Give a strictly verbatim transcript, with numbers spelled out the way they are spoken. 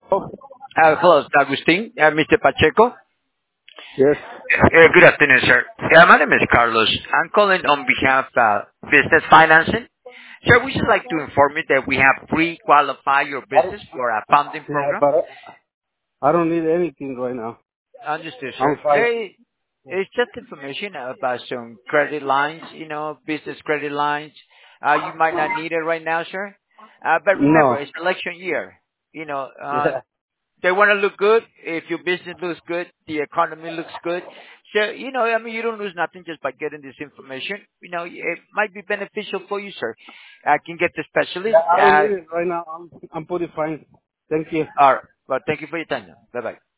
Oh, Uh, Hello, Agustin, uh, Mister Pacheco. yes. Uh, Good afternoon, sir. Uh, My name is Carlos. I'm calling on behalf of Business Financing. Sir, we should like to inform you that we have pre-qualify your I don't, business for a funding yeah, program. but I don't need anything right now. Understood, I'm sir. fine. Hey, it's just information about some credit lines, you know, business credit lines. Uh, You might not need it right now, sir. Uh, But remember, No. it's election year. You know, uh, Yeah. they want to look good. If your business looks good, the economy looks good. So, you know, I mean, you don't lose nothing just by getting this information. You know, it might be beneficial for you, sir. I can get the Yeah, specialist. I don't Uh, need it right now. I'm I'm pretty fine. Thank you. all right. Well, thank you for your time. Bye bye.